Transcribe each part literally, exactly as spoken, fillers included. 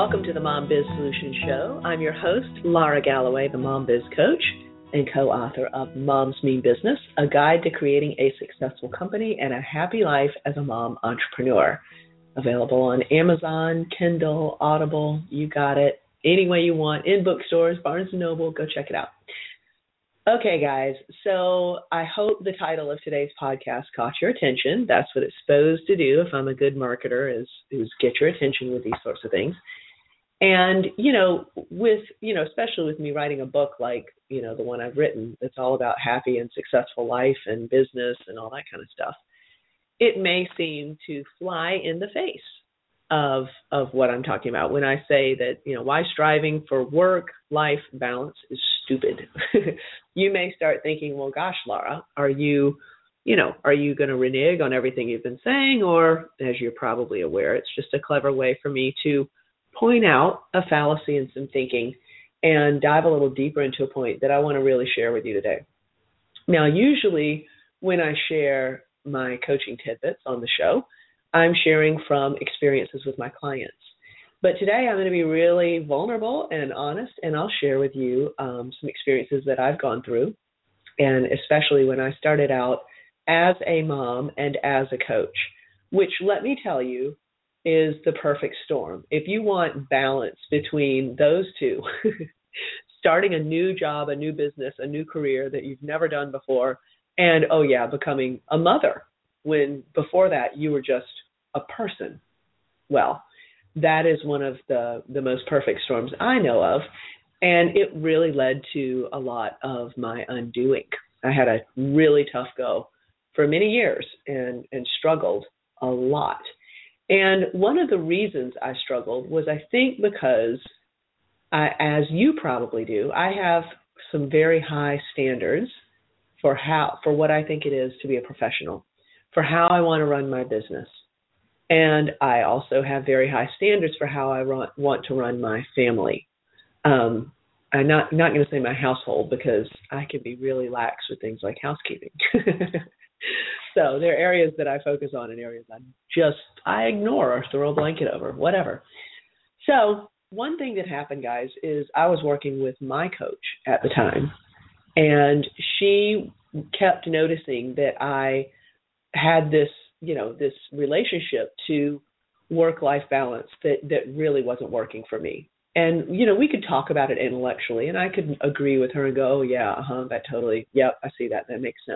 welcome to the Mom Biz Solutions Show. I'm your host, Laura Galloway, the Mom Biz Coach and co-author of Moms Mean Business, a guide to creating a successful company and a happy life as a mom entrepreneur. Available on Amazon, Kindle, Audible, you got it, any way you want, in bookstores, Barnes and Noble, go check it out. Okay, guys, so I hope the title of today's podcast caught your attention. That's what it's supposed to do if I'm a good marketer, is, is get your attention with these sorts of things. And, you know, with, you know, especially with me writing a book like, you know, the one I've written, it's all about happy and successful life and business and all that kind of stuff. It may seem to fly in the face of of what I'm talking about when I say that, you know, why striving for work-life balance is stupid. You may start thinking, well, gosh, Laura, are you, you know, are you going to renege on everything you've been saying? Or, as you're probably aware, it's just a clever way for me to point out a fallacy in some thinking and dive a little deeper into a point that I want to really share with you today. Now, usually when I share my coaching tidbits on the show, I'm sharing from experiences with my clients. But today I'm going to be really vulnerable and honest, and I'll share with you um, some experiences that I've gone through, and especially when I started out as a mom and as a coach, which, let me tell you, is the perfect storm. If you want balance between those two, starting a new job, a new business, a new career that you've never done before, and, oh yeah, becoming a mother when before that you were just a person. Well, that is one of the, the most perfect storms I know of, and it really led to a lot of my undoing. I had a really tough go for many years and, and struggled a lot. And one of the reasons I struggled was, I think, because, I, as you probably do, I have some very high standards for how for what I think it is to be a professional, for how I want to run my business. And I also have very high standards for how I run, want to run my family. Um, I'm not, not going to say my household, because I can be really lax with things like housekeeping. So there are areas that I focus on and areas I just, I ignore or throw a blanket over, whatever. So one thing that happened, guys, is I was working with my coach at the time, and she kept noticing that I had this, you know, this relationship to work-life balance that, that really wasn't working for me. And, you know, we could talk about it intellectually, and I could agree with her and go, oh, yeah, uh-huh, that totally, yep, I see that. That makes sense.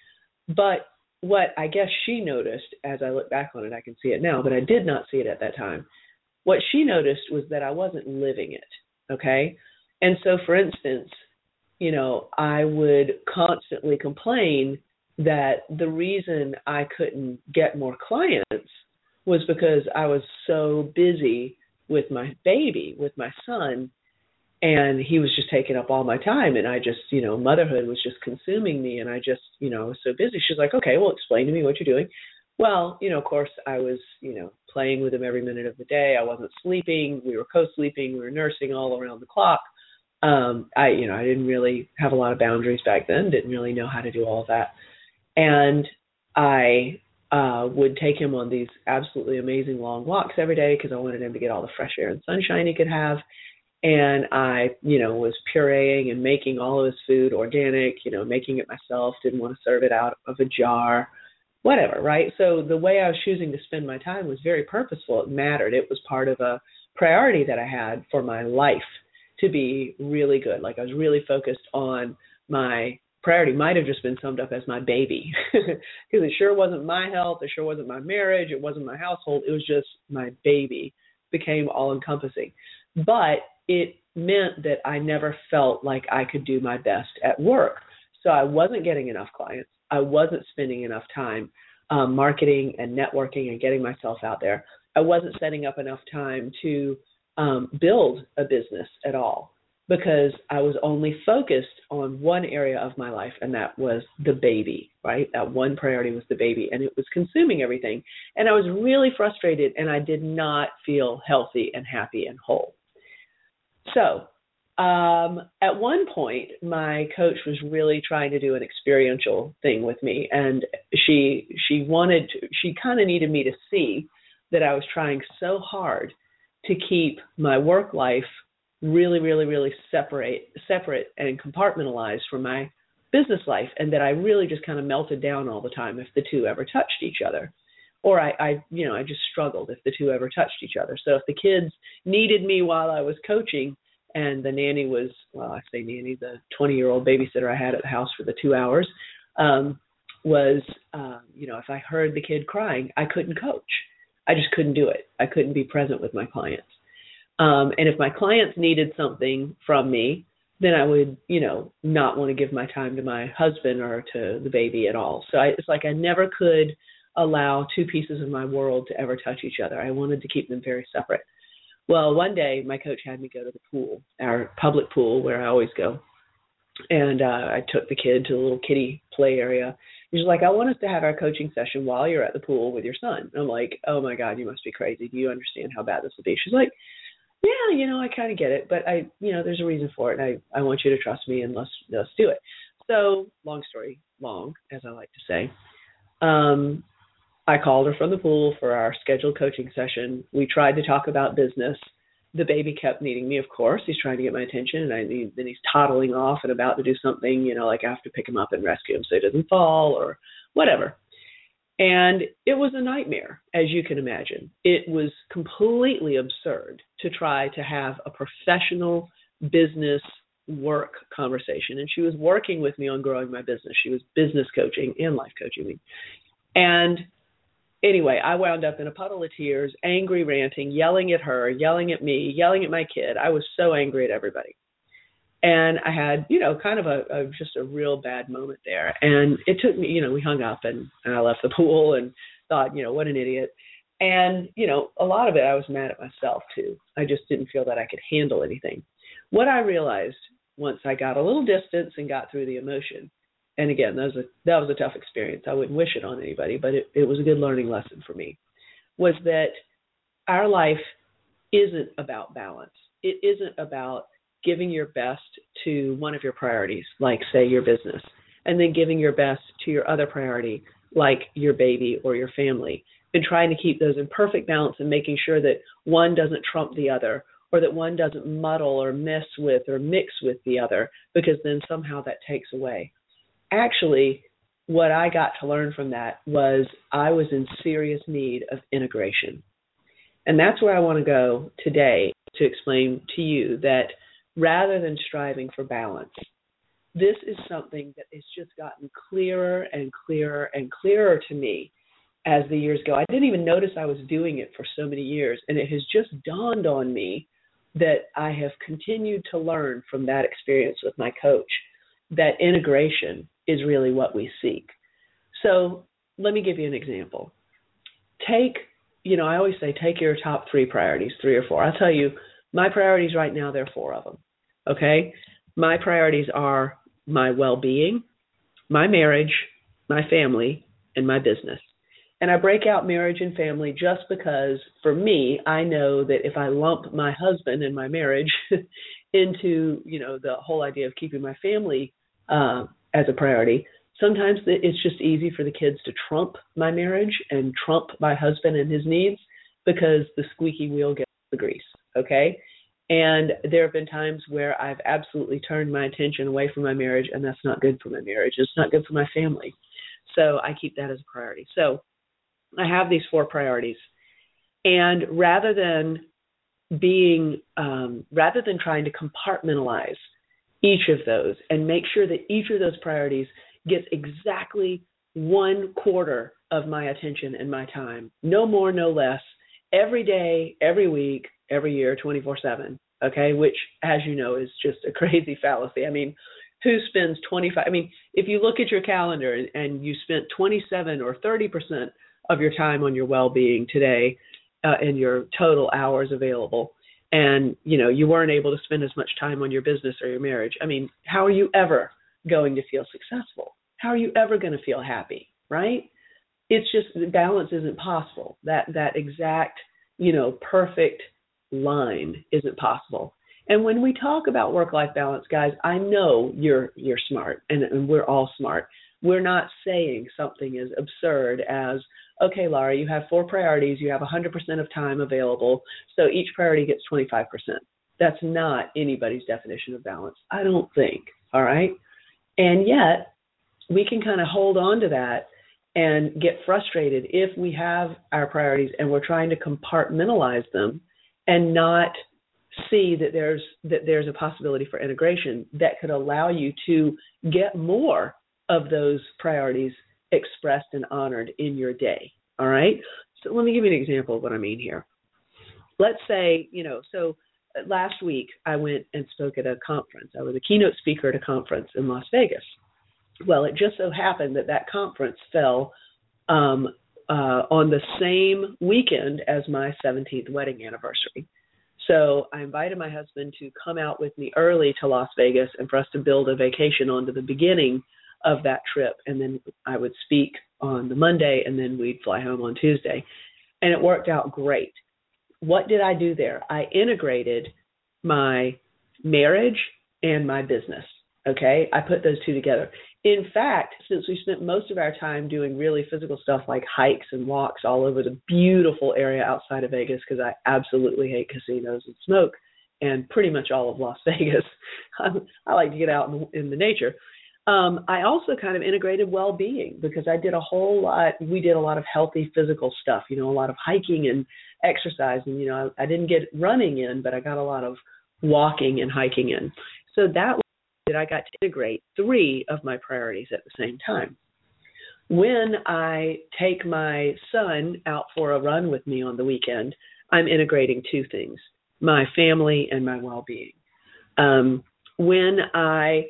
But what I guess she noticed, as I look back on it, I can see it now, but I did not see it at that time. What she noticed was that I wasn't living it, okay? And so, for instance, you know, I would constantly complain that the reason I couldn't get more clients was because I was so busy with my baby, with my son, and he was just taking up all my time, and I just, you know, motherhood was just consuming me, and I just, you know, was so busy. She's like, okay, well, explain to me what you're doing. Well, you know, of course, I was, you know, playing with him every minute of the day. I wasn't sleeping. We were co-sleeping. We were nursing all around the clock. Um, I, you know, I didn't really have a lot of boundaries back then, didn't really know how to do all of that. And I uh, would take him on these absolutely amazing long walks every day because I wanted him to get all the fresh air and sunshine he could have. And I, you know, was pureeing and making all of his food organic, you know, making it myself, didn't want to serve it out of a jar, whatever, right? So the way I was choosing to spend my time was very purposeful. It mattered. It was part of a priority that I had for my life to be really good. Like I was really focused on my priority. Might have just been summed up as my baby, because it sure wasn't my health. It sure wasn't my marriage. It wasn't my household. It was just my baby. Became all-encompassing. But it meant that I never felt like I could do my best at work. So I wasn't getting enough clients. I wasn't spending enough time um, marketing and networking and getting myself out there. I wasn't setting up enough time to um, build a business at all, because I was only focused on one area of my life, and that was the baby, right? That one priority was the baby, and it was consuming everything. And I was really frustrated, and I did not feel healthy and happy and whole. So um, at one point, my coach was really trying to do an experiential thing with me, and she she wanted to, she kind of needed me to see that I was trying so hard to keep my work life really, really, really separate, separate and compartmentalized from my business life, and that I really just kind of melted down all the time if the two ever touched each other. Or I, I, you know, I just struggled if the two ever touched each other. So if the kids needed me while I was coaching, and the nanny was, well, I say nanny, the twenty-year-old babysitter I had at the house for the two hours, um, was, uh, you know, if I heard the kid crying, I couldn't coach. I just couldn't do it. I couldn't be present with my clients. Um, and if my clients needed something from me, then I would, you know, not want to give my time to my husband or to the baby at all. So I, it's like I never could allow two pieces of my world to ever touch each other. I wanted to keep them very separate. Well, one day my coach had me go to the pool, our public pool where I always go. And uh, I took the kid to the little kiddie play area. He's like, I want us to have our coaching session while you're at the pool with your son. I'm like, oh my God, you must be crazy. Do you understand how bad this will be? She's like, yeah, you know, I kind of get it, but I, you know, there's a reason for it. And I, I want you to trust me and let's, let's do it. So long story long, as I like to say, um, I called her from the pool for our scheduled coaching session. We tried to talk about business. The baby kept needing me, of course. He's trying to get my attention, and I need, then he's toddling off and about to do something, you know, like I have to pick him up and rescue him so he doesn't fall or whatever. And it was a nightmare, as you can imagine. It was completely absurd to try to have a professional business work conversation. And she was working with me on growing my business. She was business coaching and life coaching me. And anyway, I wound up in a puddle of tears, angry, ranting, yelling at her, yelling at me, yelling at my kid. I was so angry at everybody. And I had, you know, kind of a, a just a real bad moment there. And it took me, you know, we hung up and, and I left the pool and thought, you know, what an idiot. And, you know, a lot of it I was mad at myself too. I just didn't feel that I could handle anything. What I realized once I got a little distance and got through the emotion, and again, that was a, that was a tough experience. I wouldn't wish it on anybody, but it, it was a good learning lesson for me, was that our life isn't about balance. It isn't about giving your best to one of your priorities, like, say, your business, and then giving your best to your other priority, like your baby or your family, and trying to keep those in perfect balance and making sure that one doesn't trump the other, or that one doesn't muddle or mess with or mix with the other, because then somehow that takes away. Actually, what I got to learn from that was I was in serious need of integration. And that's where I want to go today to explain to you that rather than striving for balance, this is something that has just gotten clearer and clearer and clearer to me as the years go. I didn't even notice I was doing it for so many years, and it has just dawned on me that I have continued to learn from that experience with my coach that integration is really what we seek. So let me give you an example. Take, you know, I always say take your top three priorities, three or four. I'll tell you, my priorities right now, there are four of them, okay? My priorities are my well-being, my marriage, my family, and my business. And I break out marriage and family just because, for me, I know that if I lump my husband and my marriage into, you know, the whole idea of keeping my family uh, as a priority, sometimes it's just easy for the kids to trump my marriage and trump my husband and his needs because the squeaky wheel gets the grease, okay? And there have been times where I've absolutely turned my attention away from my marriage, and that's not good for my marriage. It's not good for my family. So I keep that as a priority. So I have these four priorities. And rather than being, um, rather than trying to compartmentalize each of those and make sure that each of those priorities gets exactly one quarter of my attention and my time, no more, no less, every day, every week, every year, twenty-four seven, okay, which, as you know, is just a crazy fallacy. I mean, who spends twenty-five, I mean, if you look at your calendar and, and you spent twenty-seven or thirty percent of your time on your well-being today uh, and your total hours available, and, you know, you weren't able to spend as much time on your business or your marriage, I mean, how are you ever going to feel successful? How are you ever going to feel happy, right? It's just, the balance isn't possible. That that exact, you know, perfect line isn't possible. And when we talk about work-life balance, guys, I know you're you're smart, and, and we're all smart. We're not saying something as absurd as, okay, Laura, you have four priorities. You have one hundred percent of time available. So each priority gets twenty-five percent. That's not anybody's definition of balance, I don't think. All right. And yet we can kind of hold on to that and get frustrated if we have our priorities and we're trying to compartmentalize them and not see that there's that there's a possibility for integration that could allow you to get more of those priorities expressed and honored in your day. All right. So let me give you an example of what I mean here. Let's say, you know, so last week I went and spoke at a conference. I was a keynote speaker at a conference in Las Vegas. Well, it just so happened that that conference fell um, uh, on the same weekend as my seventeenth wedding anniversary. So I invited my husband to come out with me early to Las Vegas and for us to build a vacation onto the beginning of that trip. And then I would speak on the Monday and then we'd fly home on Tuesday. And it worked out great. What did I do there? I integrated my marriage and my business. Okay. I put those two together. In fact, since we spent most of our time doing really physical stuff like hikes and walks all over the beautiful area outside of Vegas, because I absolutely hate casinos and smoke and pretty much all of Las Vegas. I like to get out in, in the nature. Um, I also kind of integrated well-being because I did a whole lot. We did a lot of healthy physical stuff, you know, a lot of hiking and exercise. And, you know, I, I didn't get running in, but I got a lot of walking and hiking in. So that was that I got to integrate three of my priorities at the same time. When I take my son out for a run with me on the weekend, I'm integrating two things, my family and my well-being. Um, when I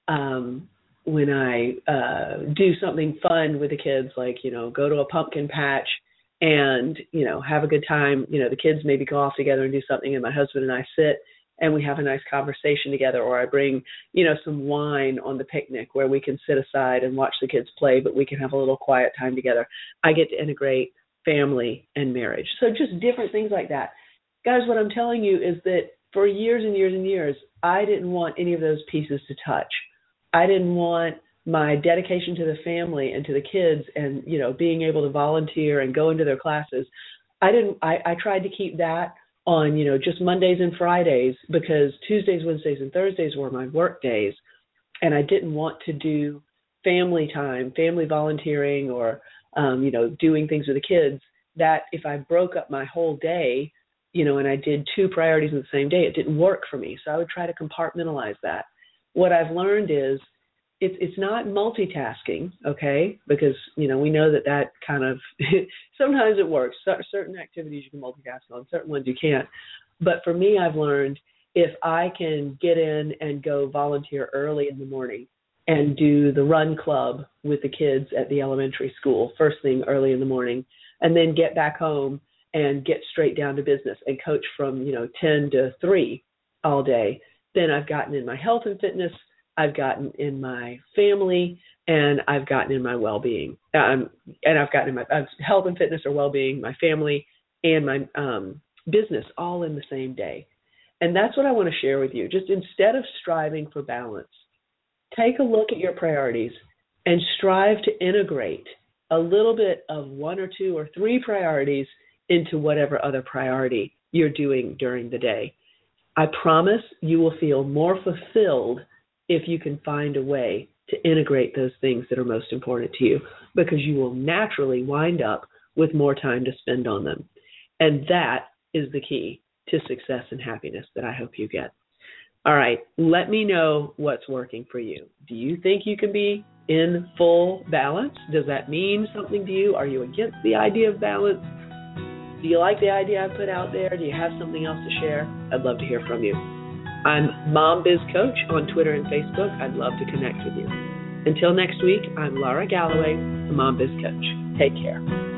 um, when I uh, do something fun with the kids, like, you know, go to a pumpkin patch and, you know, have a good time, you know, the kids maybe go off together and do something and my husband and I sit and we have a nice conversation together, or I bring, you know, some wine on the picnic where we can sit aside and watch the kids play, but we can have a little quiet time together. I get to integrate family and marriage. So just different things like that. Guys, what I'm telling you is that for years and years and years, I didn't want any of those pieces to touch. I didn't want my dedication to the family and to the kids and, you know, being able to volunteer and go into their classes. I didn't, I, I tried to keep that on, you know, just Mondays and Fridays because Tuesdays, Wednesdays, and Thursdays were my work days. And I didn't want to do family time, family volunteering or, um, you know, doing things with the kids that if I broke up my whole day, you know, and I did two priorities in the same day, it didn't work for me. So I would try to compartmentalize that. What I've learned is it's it's not multitasking, okay, because, you know, we know that that kind of, sometimes it works. Certain activities you can multitask on, certain ones you can't. But for me, I've learned if I can get in and go volunteer early in the morning and do the run club with the kids at the elementary school, first thing early in the morning, and then get back home and get straight down to business and coach from, you know, ten to three all day, then I've gotten in my health and fitness, I've gotten in my family, and I've gotten in my well-being. Um, and I've gotten in my uh, health and fitness or well-being, my family, and my um, business all in the same day. And that's what I want to share with you. Just instead of striving for balance, take a look at your priorities and strive to integrate a little bit of one or two or three priorities into whatever other priority you're doing during the day. I promise you will feel more fulfilled if you can find a way to integrate those things that are most important to you, because you will naturally wind up with more time to spend on them. And that is the key to success and happiness that I hope you get. All right, let me know what's working for you. Do you think you can be in full balance? Does that mean something to you? Are you against the idea of balance? Do you like the idea I put out there? Do you have something else to share? I'd love to hear from you. I'm Mom Biz Coach on Twitter and Facebook. I'd love to connect with you. Until next week, I'm Laura Galloway, the Mom Biz Coach. Take care.